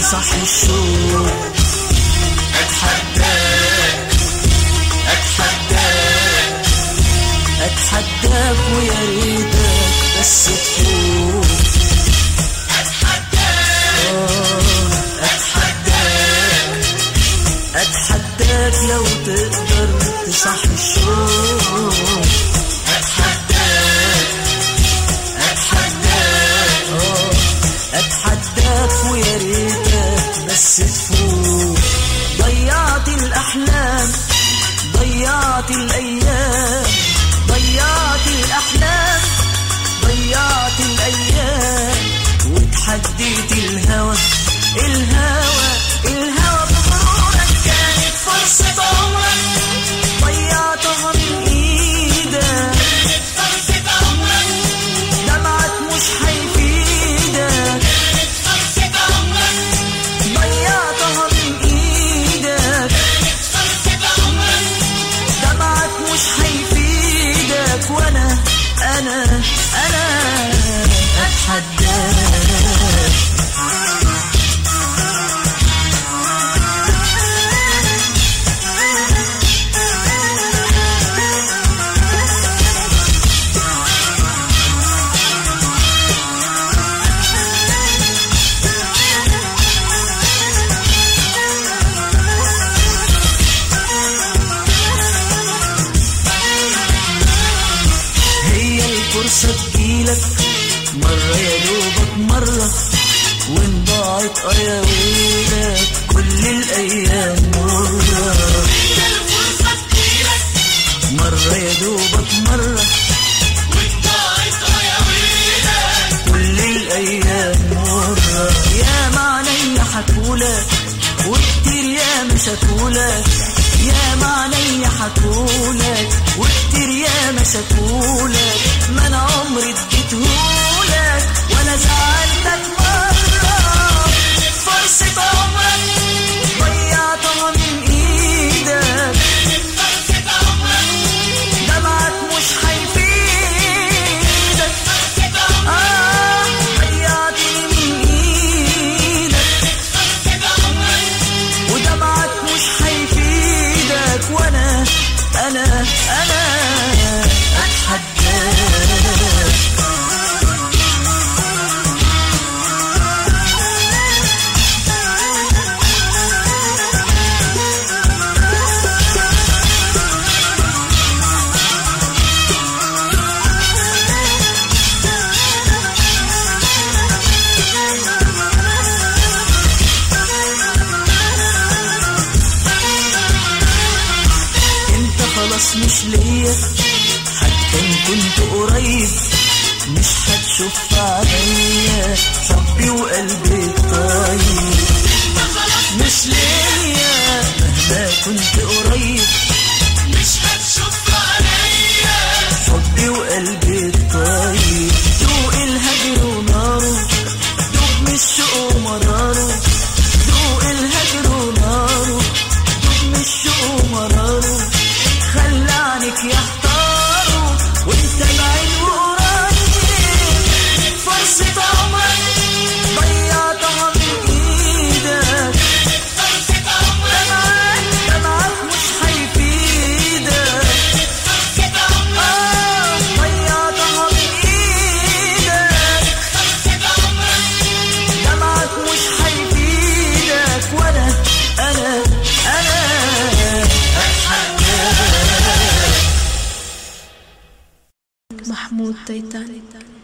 تصحي الشوق. أتحداك ويا ريتك بس تفوق. أتحداك لو تقدر تصحي الشوق. أتحداك ويا ريتك بس تفوق. ضيعت الأحلام، ضيعت الأيام، ضيعت الأحلام، ضيعت الأيام، وتحديت الهوى. الهوى بغرورك كانت فرصة عمرك، ضيعتها من إيدك. فرصة عمرك دمعك مش هيفيدك. فرصة عمرك ضيعتها من إيدك. فرصة عمرك دمعك مش هيفيدك. وأنا أتحداك. فرصة تجيلك مرة يا دوبك مرة، وإن ضاعت يا ويلك كل الأيام مرة. هي الفرصة تجيلك مرة يا دوبك مرة، وإن ضاعت يا ويلك كل الأيام مرة. يا معني حكولك وكتير يا مشكولك، يا معني حكولك وكتير يا مشكولك. ما انا عمري اديتهولك ولا زعلتك مرة. فرصة عمرك ضيعتها من ايدك. فرصة عمرك دمعك مش هيفيدك. فرصة عمرك ضيعتني من ايدك. فرصة عمرك ودمعك مش هيفيدك. وانا أتحداك. انت خلاص مش ليا، حتى ان كنت قريب مش هتشوف عليا حبي وقلبي الطيب. مش ليا مهما كنت قريب مش هتشوف عليا حبي وقلبي الطيب. دوق الهجر وناره، دوق من الشوق ومراره. دوق الهجر وناره، دوق من الشوق ومراره. خلى عنك يحتاروا وانت بعيد وقريب. فرصة عمرك ضيعتها من ايدك. فرصة عمرك دمعك مش هيفيدك. فرصة عمرك ضيعتها من ايدك. فرصة عمرك دمعك مش هيفيدك. وانا محمود تيتاني.